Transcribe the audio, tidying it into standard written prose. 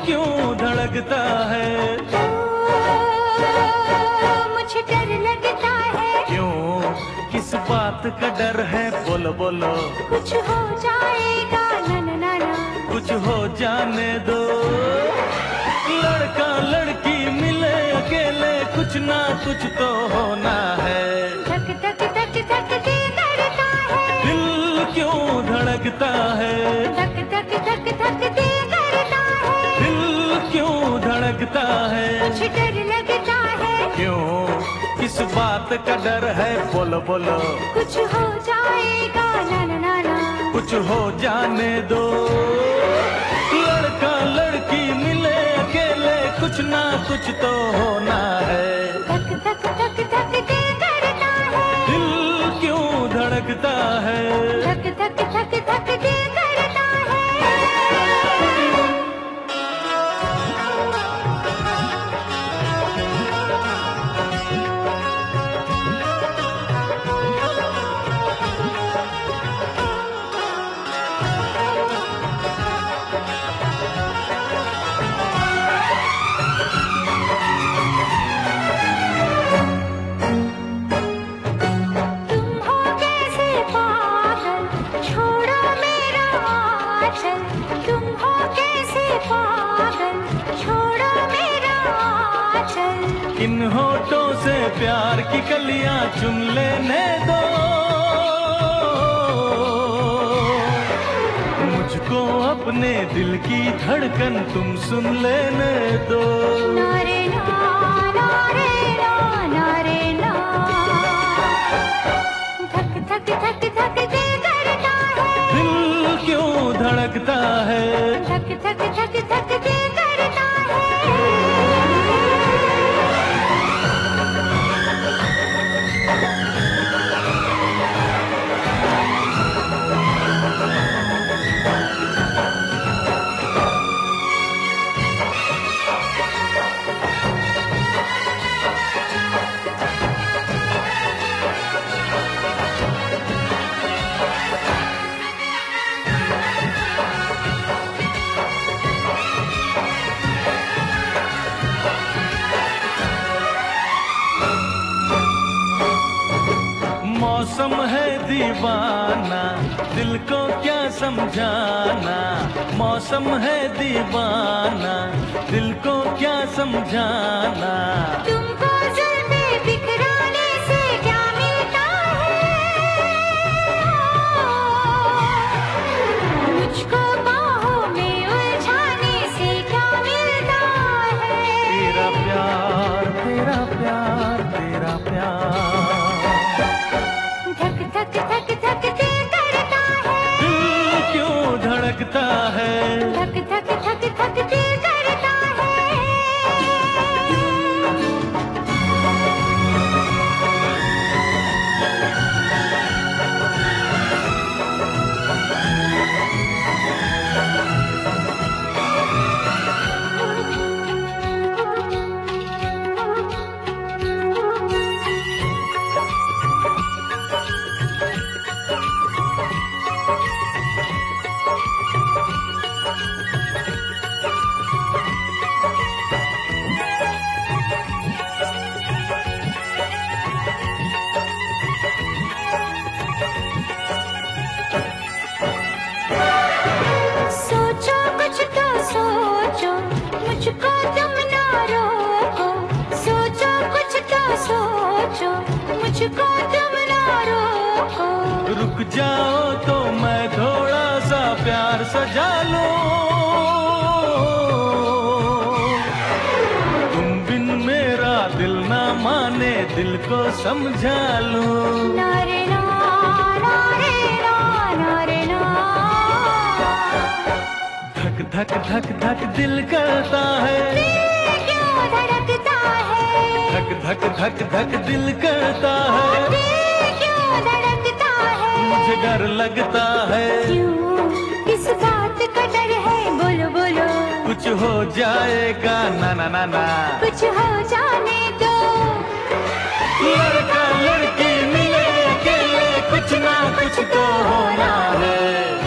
क्यों धड़कता है? मुझे डर लगता है। क्यों, किस बात का डर है? बोलो बोलो। कुछ हो जाएगा ना ना ना ना। कुछ हो जाने दो। लड़का लड़की मिले अकेले, कुछ ना कुछ तो होना है। धक धक धक धक दिल करता है। दिल क्यों धड़कता है? धक धक धक धक दिल करता है। दिल क्यों धड़कता है? मुझे डर लगता है। क्यों, किस बात का डर है? बोलो बोलो। कुछ हो जाएगा ना ना ना ना। कुछ हो जाने दो। लड़का लड़की मिले अकेले, कुछ ना कुछ तो होना है। धक धक धक धक दिल करता है। दिल क्यों धड़कता है? धक धक धक धक दिल करता है। इन होठों से प्यार की कलियां चुन लेने दो। मुझको अपने दिल की धड़कन तुम सुन लेने दो। नारे ना, नारे ना, नारे ना। धक धक धक धक दिल करता है। दिल क्यों धड़कता है? धक धक धक धक दिल करता है। मौसम है दीवाना, दिल को क्या समझाना। मौसम है दीवाना, दिल को क्या समझाना। तुमको ज़ुल्फ़े बिखराने से क्या मिलता है? मुझको बाहों में उलझाने से क्या मिलता है? तेरा प्यार, तेरा प्यार, तेरा प्यार। धक धक धक धक दिल करता है। दिल क्यों धड़कता है? धक धक धक धक दिल करता है। सोचो कुछ तो सोचो, मुझको तुम ना रोको। सोचो कुछ तो सोचो, मुझको तुम ना रोको। रुक जाओ तो मैं थोड़ा सा प्यार सजा लूं। तुम बिन मेरा दिल ना माने, दिल को समझा लूं। नारे ना, नारे ना, नारे ना। धक धक धक धक दिल करता है। दिल क्यों धड़कता है? धक धक धक धक दिल करता है। दिल क्यों धड़कता है? मुझे डर लगता है। क्यों, किस बात का डर है? बोलो बोलो। कुछ हो जाएगा ना ना ना ना। कुछ हो जाने दो। लड़का लड़की मिले अकेले, कुछ ना कुछ तो होना है।